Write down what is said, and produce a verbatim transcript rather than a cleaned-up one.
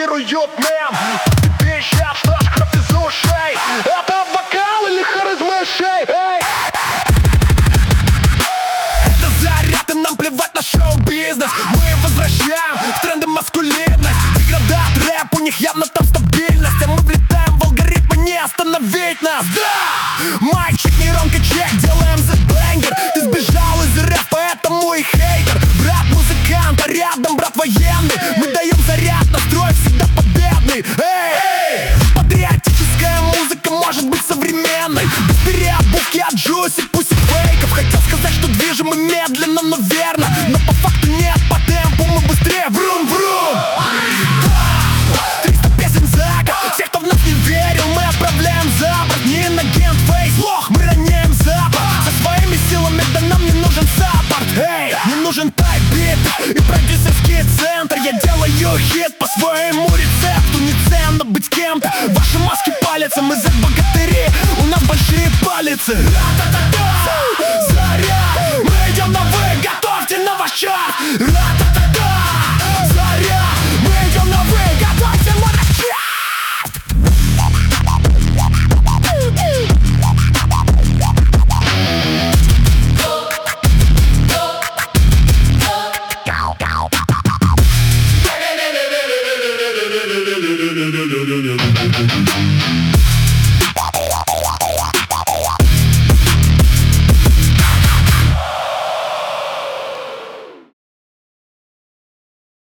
имитируют мем. Тебе сейчас наш кровь из ушей. Это вокал или харизма шей? Эй! Это заряд, и нам плевать на шоу-бизнес. Мы возвращаем в тренды маскулинность. Деградат, рэп, у них явно там стабильность. А мы влетаем в алгоритмы, не остановить нас. Да! Мальчик, нейронка, чек, делаем the banger. Ты сбежал из рэп, поэтому и хейтер. Брат музыкант, а рядом брат военный. Мы даем заряд, настрой всегда победный. Эй! Патриотическая музыка может быть современной. Без переобувки от Джуси, пусть и фейков. Хотел сказать, что движем мы медленно, но верно. Но по факту нет, по темпу мы быстрее. Врум-врум! Триста песен за год. Всех, кто в нас не верил, мы отправляем за борт. Не на генфейс, лох, мы роняем запад. Со своими силами, да нам не нужен саппорт. Эй, не нужен тайп-бит и продюсерский центр. Я делаю хит по своему рецепту. Не ценно быть кем-то. Ваши маски палятся, мы за богатыри. У нас большие палицы.